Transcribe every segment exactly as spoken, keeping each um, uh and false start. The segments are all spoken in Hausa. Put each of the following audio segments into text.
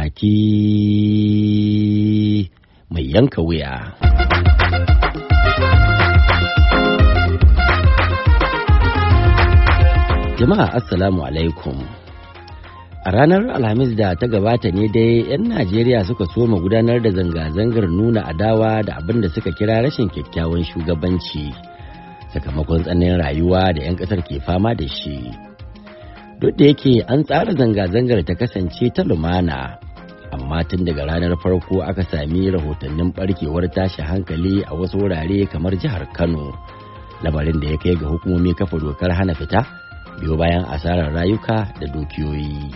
baki mai yanka wuya. Jama'a assalamu alaikum. A ranar Alhamis da ta gabata ne dai 'yan Najeriya suka soma gudanar da zanga-zangar nuna adawa da abin da suka kira rashin kyakkyawan shugabanci sakamakon tsananin rayuwa da 'yan ƙasar ke fama da shi. Duk da yake an tsara zanga-zangar ta kasance ta lumana, amma tun daga ranar farko aka sami rahotannin barkewar tashi hankali a wasu wurare kamar jihar Kano, lamarin da ya kai ga hukumomi kafa dokar hana fita biyo bayan asarar rayuka da dukiyoyi.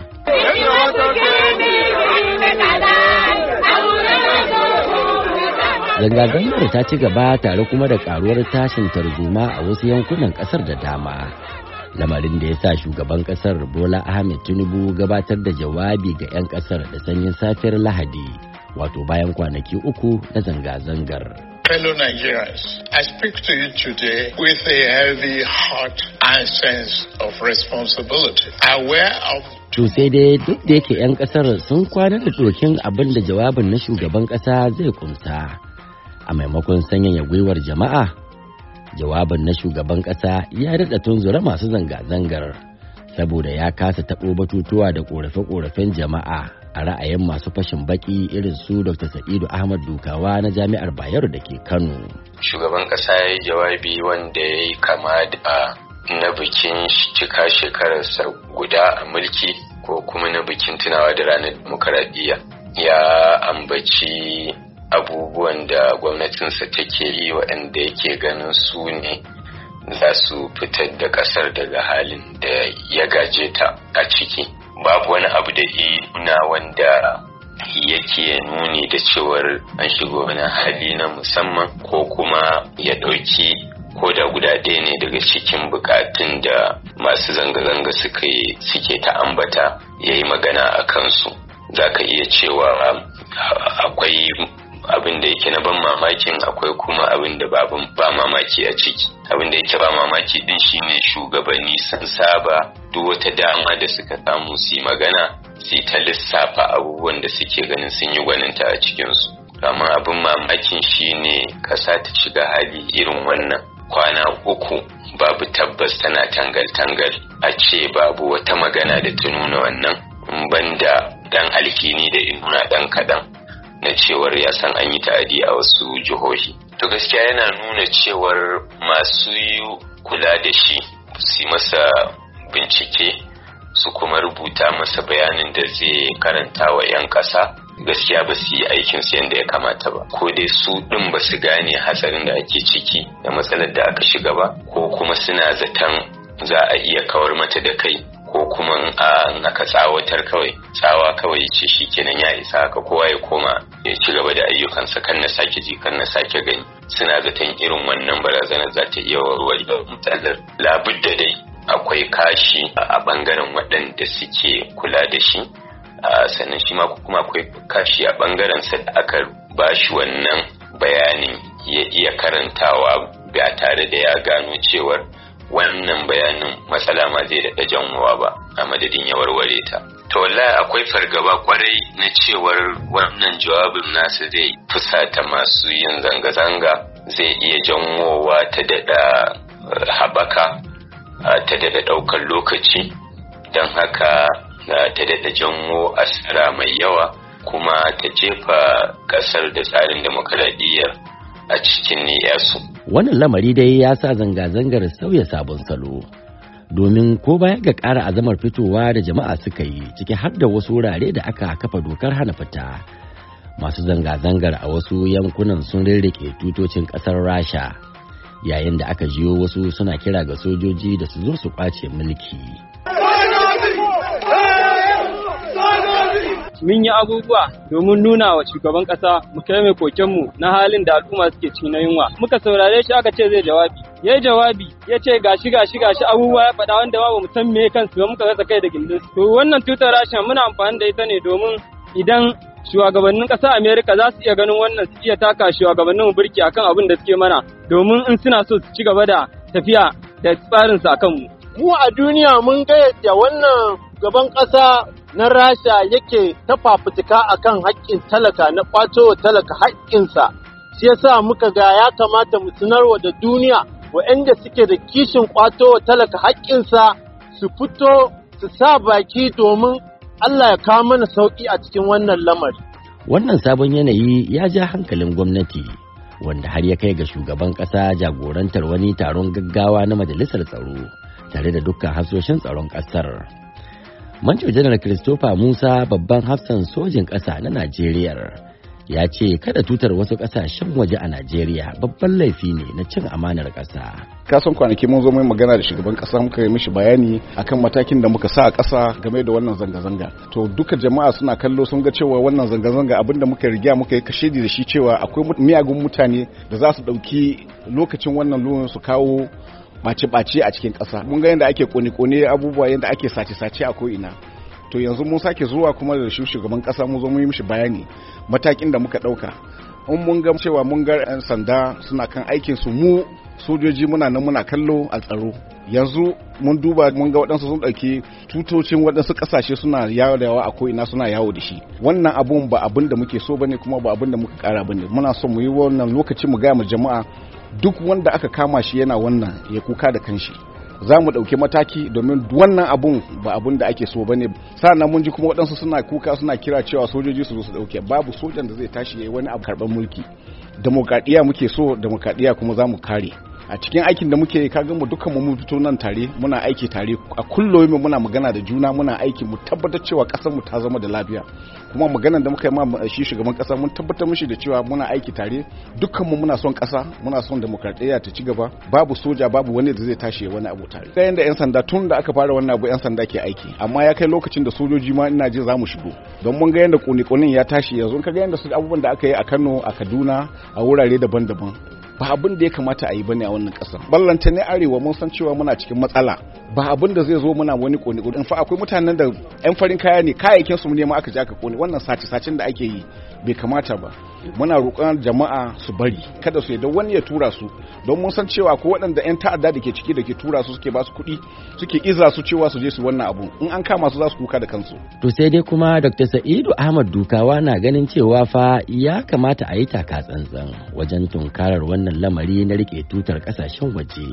Zanga-zangar ta ci gaba tare kuma da karuwar tashin tarzoma a wasu yankunan kasar da dama. Lamarin da ya sa shugaban kasar Bola Ahmed Tinubu gabatar da jawabi ga 'yan kasar da sanyin safiyar Lahadi, wato bayan kwanaki uku na zanga-zangar. Fellow Nigerians, I speak to you today with a heavy heart and sense of responsibility. Aware of To sai dai duk da yake 'yan kasar sun kwana da dokin abin da jawabin na shugaban kasa zai kunsa, a maimakon sanyaya gwiwar jama'a, jawabin na shugaban kasa ya daɗa tunzura masu zanga-zangar saboda ya kasa taɓo batutuwa da ƙorafe-ƙorafen jama'a a ra'ayin masu fashin baki irin su Doctor Sa'idu Ahmad Dukawa na Jami'ar Bayero da ke Kano. Shugaban kasa ya yi jawabi wanda ya yi kama da na bikin cika shekararsa guda a mulki ko kuma na bikin tunawa da ranar demokaradiyya. Ya ambaci abubuwan da gwamnatinsa take yi waɗanda yake ganin su ne za su fitar da ƙasar daga halin da ya gaje ta a ciki. Babu wani abu da na wanda yake nuni da cewar an shigo wani hali na musamman ko kuma ya ɗauki ko da guda ɗaya ne daga cikin bukatun da masu zanga-zanga suke ta ambata ya yi magana a kansu. Za ka iya cewa akwai abin da yake na ban mamakin, akwai kuma abin da ba mamaki a ciki. Abin da yake ba mamaki din shine shugabanni sun saba duk wata dama da suka samu su yi magana su ta lissafa abubuwan da suke ganin sun yi gwaninta a cikinsu. Amma abin mamakin shine kasa ta shiga hali irin wannan kwana uku babu tabbas tana tangal-tangal, a ce babu wata magana da ta nuna wannan banda dan alkini da inuna dan kadan na cewar ya san an yi ta'adi a wasu jihohi. To gaskiya yana nuna cewar masu kula da shi su masa bincike su kuma rubuta masa bayanin da zai karanta wa 'yan ƙasa, gaskiya ba su yi aikinsu yadda ya kamata ba. Ko dai su ɗin ba su gane hatsarin da ake ciki da matsalar da aka shiga ba, ko kuma suna zaton za a iya kawar mata da kai, ko kuma a aka tsawatar kawai tsawa kawai ce shi kenan ya isa haka kowa ya koma ya ci gaba da ayyukansa, kan na sake ji kan na sake gani. Suna zaton irin wannan barazanar za ta iya warware matsalar. Labudda dai akwai kashi a bangaren waɗanda suke kula da shi, sannan shi ma kuma akwai kashi a bangaren sa da aka ba shi wannan bayanin ya iya karantawa ba tare da ya gano cewar wannan bayanin matsala ma zai daɗa janwowa ba a madadin ya warware ta. To wallahi akwai fargaba kwarai na cewar wannan jawabin nasa zai fusata masu yin zanga-zanga, zai iya janwowa ta daɗa haɓaka, ta daɗa ɗaukar lokaci, don haka ta daɗa janwo asara mai yawa kuma ta jefa ƙasar da tsarin demokaradiyyar a cikin niyyarsu. Wannan lamari dai ya sa zanga-zangar sauya sabon salo, domin ko baya ga ƙara azamar fitowa da jama'a suka yi ciki har da wasu wurare da aka kafa dokar hana fita. Masu zanga-zangar a wasu yankunan sun rirriƙe tutocin ƙasar Rasha, yayin da aka jiyo wasu suna kira ga sojoji da su zo su ƙwace mulki. Mun yi abubuwa domin nuna wa shugaban ƙasa mu kai mai kokenmu na halin da al'umma suke ciki na yunwa. Muka saurare shi aka ce zai jawabi. Yayi jawabi ya ce gashi gashi gashi abubuwa ya faɗa wanda ba mu san me kansu ba, muka rasa kai da gindin. To wannan tutar Rasha muna amfani da ita ne domin idan shugabannin ƙasar Amerika za su iya ganin wannan su iya taka shugabannin burki akan abin da suke mana, domin in suna so su ci gaba da tafiya da tsarin su akan mu. Mu a duniya mun ga yadda wannan gaban ƙasa na Rasha yake ta fafutuka akan haƙƙin talaka na ƙwato talaka haƙƙinsa. Shi yasa muka ga ya kamata mu sanarwa da duniya waɗanda suke da kishin ƙwato talaka haƙƙinsa su fito su sa baki domin Allah ya kawo mana sauƙi a cikin wannan lamari. Wannan sabon yanayi ya ja hankalin gwamnati, wanda har ya kai ga shugaban ƙasa jagorantar wani taron gaggawa na majalisar tsaro tare da dukkan hafsoshin tsaron ƙasar. Manjo Janar Christopher Musa, babban hafsan sojin ƙasa na Najeriya, ya ce kada tutar wasu ƙasashen waje a Najeriya babban laifi ne na cin amanar ƙasa. Kasan kwanaki mun zo mai magana da shugaban ƙasa, muka yi mishi bayani akan matakin da muka sa a ƙasa game da wannan zanga-zanga. To duka jama'a suna kallo sun ga cewa wannan zanga-zanga abinda muka riga muka yi kashedi da shi cewa akwai miyagun mutane da za su ɗauki lokacin wannan luwan su kawo ɓace-ɓace a cikin ƙasa. Mun ga yadda ake kone-kone abubuwa, yadda ake sace-sace a ko'ina. To yanzu mun sake zuwa kuma da shi shugaban ƙasa mun zo mun yi mishi bayani matakin da muka ɗauka. In mun ga cewa mun ga 'yan sanda suna kan aikin su, mu sojoji muna nan muna kallo a tsaro. Yanzu mun duba mun ga waɗansu sun ɗauki tutocin waɗansu ƙasashe suna yawo da yawa a ko'ina suna yawo da shi. Wannan abun ba abin da muke so bane kuma ba abin da muka ƙara bane. Muna so mu yi wannan lokaci mu gaya mu jama'a duk wanda aka kama shi yana wannan ya kuka da kanshi. Za mu ɗauki mataki domin wannan abun ba abun da ake so ba ne. Sa'annan mun ji kuma waɗansu suna kuka suna kira cewa sojoji su zo su ɗauke. Babu sojan da zai tashi ya yi wani abu karɓar mulki. Demokradiyya muke so, demokradiyya kuma za mu kare. A cikin aikin da muke kaga mu dukkan mu mun fito nan tare, muna aiki tare, a kullum muna magana da juna, muna aiki mu tabbatar cewa kasar mu ta zama da lafiya. Kuma maganar da muka yi ma shi shugaban kasa mun tabbatar mishi da cewa muna aiki tare, dukkan mu muna son kasa, muna son demokradiyya ta ci gaba, babu soja, babu wani da zai tashi wani abu tare. Kai yanda yan sanda tun da aka fara wannan abu yan sanda ke aiki, amma ya kai lokacin da sojoji ma ina ji za mu shigo. Don mun ga yanda kone-konen ya tashi yanzu, ka ga yanda su abubuwan da aka yi a Kano, a Kaduna, a wurare daban-daban. Ba abin da ya kamata a yi bane a wannan kasar. Ballanta ne arewa mun san cewa muna cikin matsala. Ba abin da zai zo muna wani kone kone. In fa akwai mutanen da yan farin kaya ne, kayayyakin su ne ma aka je aka kone. Wannan sace-sacen da ake yi bai kamata ba. Muna roƙon jama'a su bari, kada su yadda wani ya tura su, don mun san cewa ko waɗanda yan ta'adda da ke ciki da ke tura su suke ba su kuɗi, suke iza su cewa su je su wannan abu. In an kama su za su kuka da kansu. To sai dai kuma Doctor Sa'idu Ahmad Dukawa na ganin cewa fa ya kamata a yi taka tsantsan wajen tunkarar wannan lamari na rike tutar kasashen waje.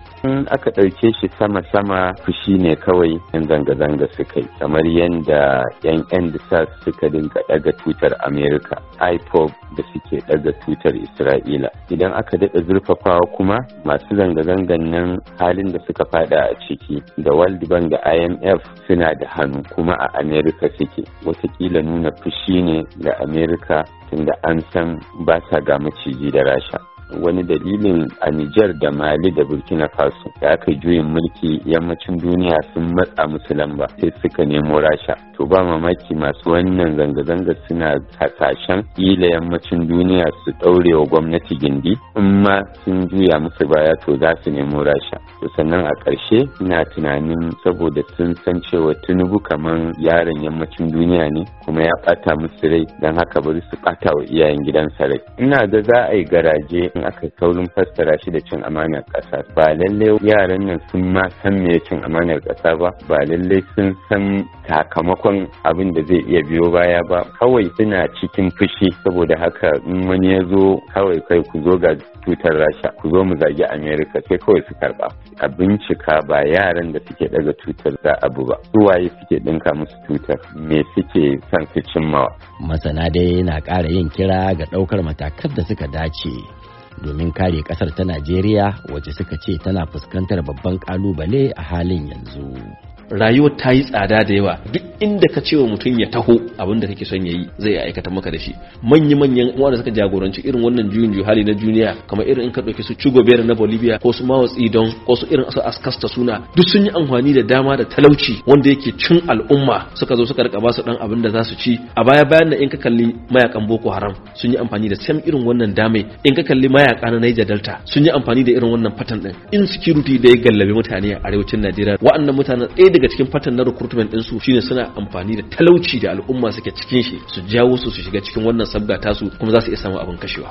In aka ɗauke shi sama-sama fushi ne kawai yan zanga-zanga suka yi, kamar yadda yan yan da suka dinga ɗaga tutar Amerika, I P O B da suke ɗaga tutar Isra'ila. Idan aka daɗa zurfafawa kuma masu zanga-zangan nan halin da suka fada a ciki da World Bank da I M F suna da hannu kuma a Amerika suke. Wataƙila nuna fushi ne ga Amerika tunda an san ba sa ga maciji da Rasha. Wani dalilin a Nijar da Mali da Burkina Faso da aka juyin mulki yammacin duniya sun matsa musu lamba sai suka nemo Rasha. To ba mamaki masu wannan zanga-zanga suna hasashen kila yammacin duniya su ɗaure wa gwamnati gindi, in ma sun juya musu baya to za su nemo Rasha. To sannan a ƙarshe ina tunanin saboda sun san cewa Tinubu kaman yaron yammacin duniya ne kuma ya ɓata musu rai, don haka bari su ɓata wa iyayen gidansa rai. Ina ga za a yi garaje in aka saurin fassara shi da cin amanar ƙasa. Ba lallai yaran nan sun ma san me cin amanar ƙasa ba, ba lallai sun san sakamakon abin da zai iya biyo baya ba, kawai suna cikin fushi. Saboda haka in wani ya zo kawai kai ku zo ga tutar Rasha, ku zo mu zagi Amerika, sai kawai su karba. A bincika ba yaran da suke daga tutar za abu ba, su waye suke dinka musu tutar, me suke son su cimmawa. Masana dai na ƙara yin kira ga ɗaukar matakan da suka dace domin kare ƙasar ta Najeriya, wacce suka ce tana fuskantar babban ƙalubale a halin yanzu. Rayuwar ta yi tsada da yawa, duk inda ka ce wa mutum ya taho abin da kake son ya yi zai aikata maka da shi. Manya-manyan wanda suka jagoranci irin wannan juyin juhali na duniya, kamar irin in ka ɗauki su Chugo Bera na Bolivia ko su Mao Zedong ko su irin su Askasta Suna, duk sun yi amfani da dama da talauci wanda yake cin al'umma, suka zo suka rika ba su dan abin da za su ci. A baya bayan nan in ka kalli mayakan Boko Haram sun yi amfani da sam irin wannan dame, in ka kalli mayaka na Niger Delta sun yi amfani da irin wannan fatan din. Insecurity da ya gallabe mutane a arewacin Najeriya, wa'annan mutanen ɗaya daga cikin fatan na recruitment ɗinsu shine suna amfani da talauci da al'umma suke cikin shi su jawo su su shiga cikin wannan sabga tasu, kuma za su iya samun abin kashewa.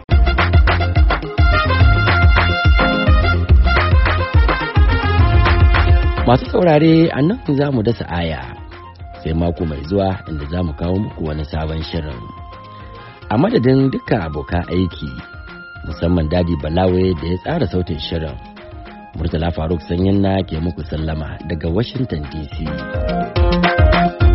Masu saurare a nan za mu dasa aya sai mako mai zuwa inda za mu kawo muku wani sabon shirin. A madadin dukkan abokan aiki musamman Dadi Balawe da ya tsara sautin shirin, Murtala Faruk Sanyin na ke muku sallama daga Washington D C.